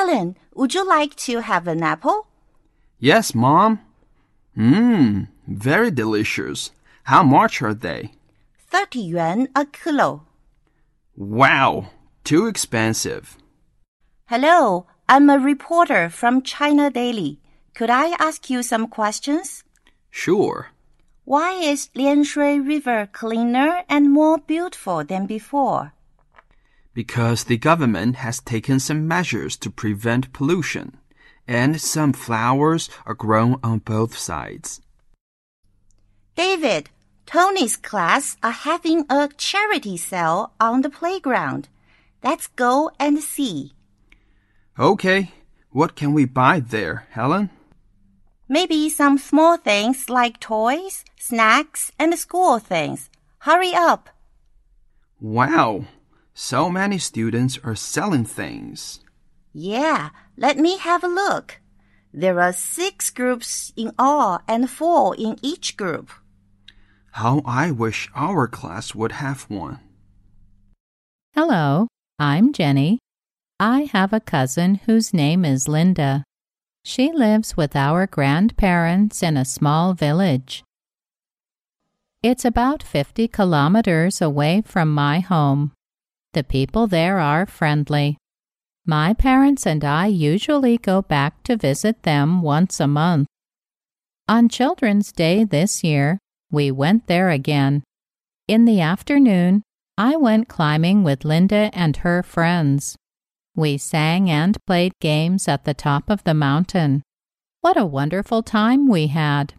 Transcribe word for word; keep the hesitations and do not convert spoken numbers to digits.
Helen, would you like to have an apple? Yes, Mom. Mmm, very delicious. How much are they? Thirty yuan a kilo. Wow, too expensive. Hello, I'm a reporter from China Daily. Could I ask you some questions? Sure. Why is Lianshui River cleaner and more beautiful than before? Because the government has taken some measures to prevent pollution, and some flowers are grown on both sides. David, Tony's class are having a charity sale on the playground. Let's go and see. Okay, what can we buy there, Helen? Maybe some small things like toys, snacks, and school things. Hurry up. Wow, so many students are selling things. Yeah, let me have a look. There are six groups in all and four in each group. How I wish our class would have one. Hello, I'm Jenny. I have a cousin whose name is Linda. She lives with our grandparents in a small village. It's about fifty kilometers away from my home. The people there are friendly. My parents and I usually go back to visit them once a month. On Children's Day this year, we went there again. In the afternoon, I went climbing with Linda and her friends. We sang and played games at the top of the mountain. What a wonderful time we had!